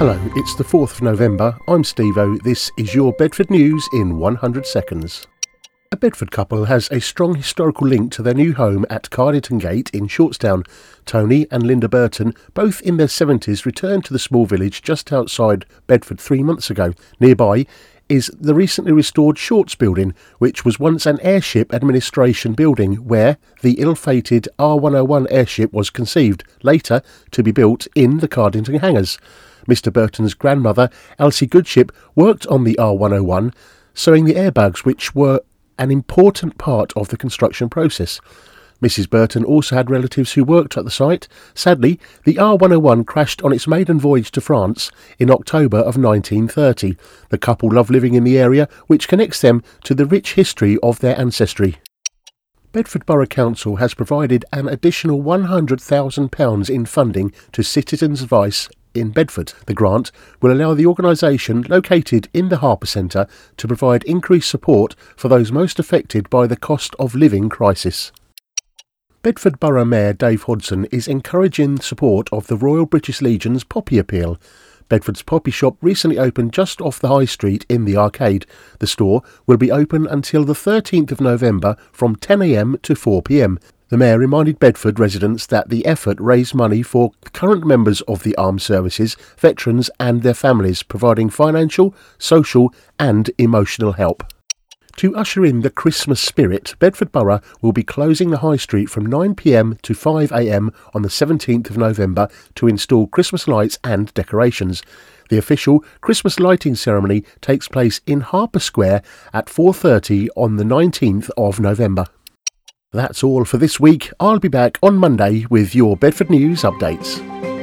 Hello, it's the 4th of November. I'm Steve-O. This is your Bedford News in 100 seconds. A Bedford couple has a strong historical link to their new home at Cardington Gate in Shortstown. Tony and Linda Burton, both in their 70s, returned to the small village just outside Bedford 3 months ago. Nearby is the recently restored Shorts building, which was once an airship administration building where the ill-fated R101 airship was conceived, later to be built in the Cardington hangars. Mr. Burton's grandmother, Elsie Goodship, worked on the R101, sewing the airbags, which were an important part of the construction process. Mrs. Burton also had relatives who worked at the site. Sadly, the R101 crashed on its maiden voyage to France in October of 1930. The couple love living in the area, which connects them to the rich history of their ancestry. Bedford Borough Council has provided an additional £100,000 in funding to Citizens Advice in Bedford. The grant will allow the organisation, located in the Harper Centre, to provide increased support for those most affected by the cost of living crisis. Bedford Borough Mayor Dave Hodson is encouraging support of the Royal British Legion's Poppy Appeal. Bedford's Poppy Shop recently opened just off the High Street in the Arcade. The store will be open until the 13th of November from 10 a.m. to 4 p.m. The Mayor reminded Bedford residents that the effort raised money for current members of the armed services, veterans and their families, providing financial, social and emotional help. To usher in the Christmas spirit, Bedford Borough will be closing the High Street from 9 p.m. to 5 a.m. on the 17th of November to install Christmas lights and decorations. The official Christmas lighting ceremony takes place in Harper Square at 4:30 on the 19th of November. That's all for this week. I'll be back on Monday with your Bedford News updates.